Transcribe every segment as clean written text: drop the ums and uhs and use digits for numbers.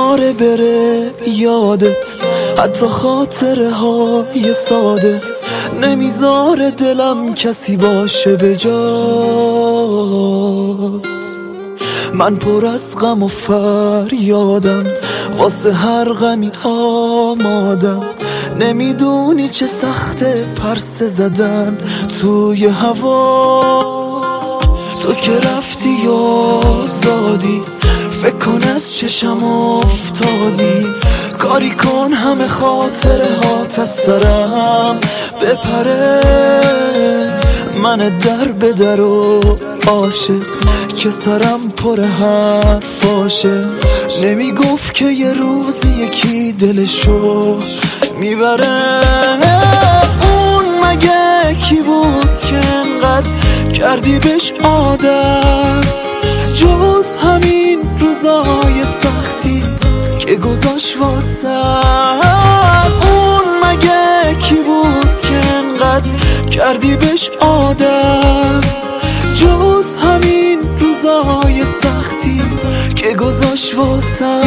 نمیذاره بره یادت، حتی خاطره های ساده، نمیذاره دلم کسی باشه به جات. من پر از غم و فریادم، واسه هر غمی آمادم، نمیدونی چه سخته پرسه زدن توی هوا. تو که رفتی آزادی، فکر کن از چشم افتادی، کاری کن همه خاطره هات از سرم بپره. من در به در و عاشق که سرم پر حرفاشه، نمیگفت که یه روزی یکی دلشو میبره. اون مگه کی بود که انقدر کردی بهش عادت، جز همین روزای سختی که گذاشت واسه. اون مگه کی بود که انقدر کردی بهش عادت، جز همین روزای سختی که گذاشت واسه.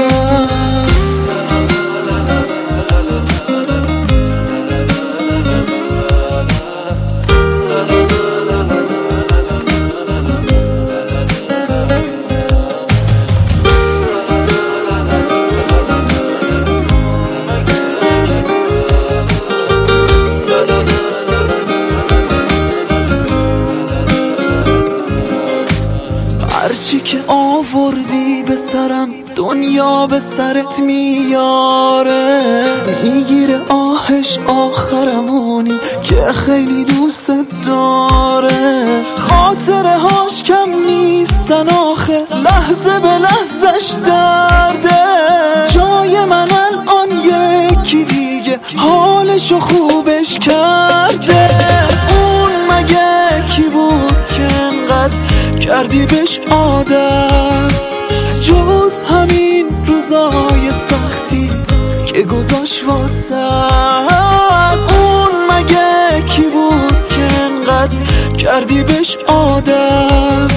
هرچی که آوردی به سرم دنیا به سرت میاره، میگیره آهش آخرمونی که خیلی دوست داره. خاطره هاش کم نیستن آخه، لحظه به لحظش درده. جای من الان یکی دیگه حالشو خوبش کرده. اون مگه کی بود که انقدر کردی بهش عادت، جز همین روزای سختی که گذاشت واسه. اون مگه کی بود که انقدر کردی بهش عادت،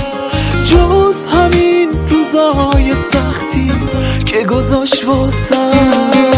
جز همین روزای سختی که گذاشت واسه.